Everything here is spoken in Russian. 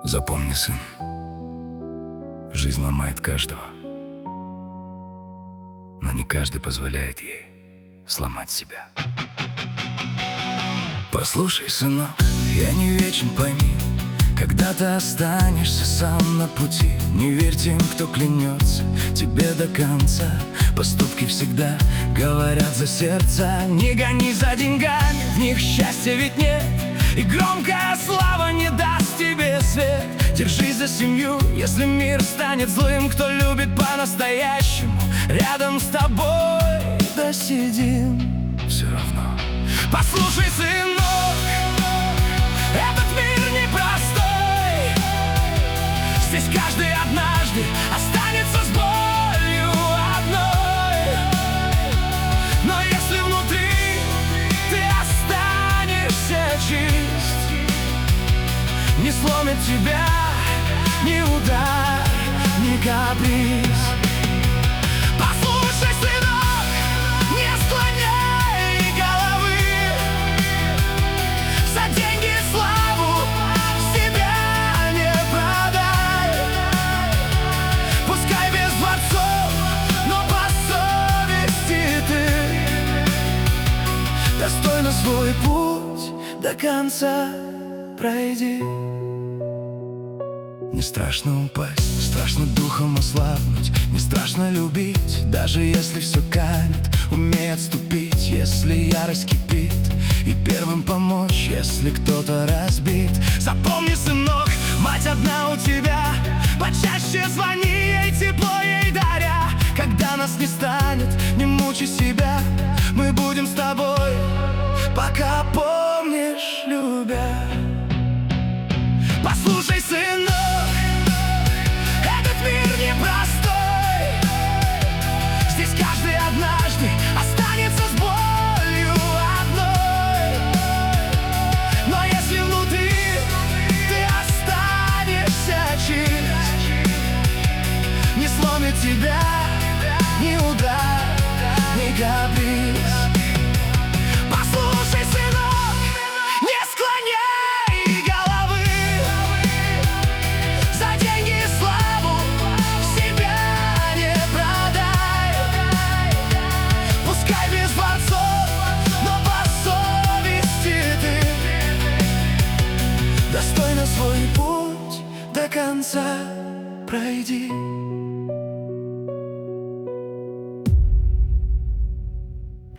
Запомни, сын, жизнь ломает каждого, но не каждый позволяет ей сломать себя. Послушай, сынок, я не вечен, пойми, когда ты останешься сам на пути. Не верь тем, кто клянется тебе до конца. Поступки всегда говорят за сердце. Не гони за деньгами, в них счастья ведь нет, и громкая слава не даст тебе свет. Держись за семью, если мир станет злым. Кто любит по-настоящему, рядом с тобой досидим все равно. Послушай, сынок, этот мир непростой. Здесь каждый однажды останется с болью одной. Но если внутри ты останешься чист, не сломит тебя ни удар, ни каприз. Послушай, сынок, не склоняй головы. За деньги и славу себя не продай. Пускай без дворцов, но по совести ты достойно свой путь до конца пройди. Не страшно упасть, страшно духом ослабнуть, не страшно любить, даже если все канет. Умей отступить, если ярость кипит, и первым помочь, если кто-то разбит. Запомни, сынок, мать одна у тебя, почаще звони ей, тепло ей даря. Когда нас не станет, не мучай себя, мы будем с тобой, пока помнишь, любя.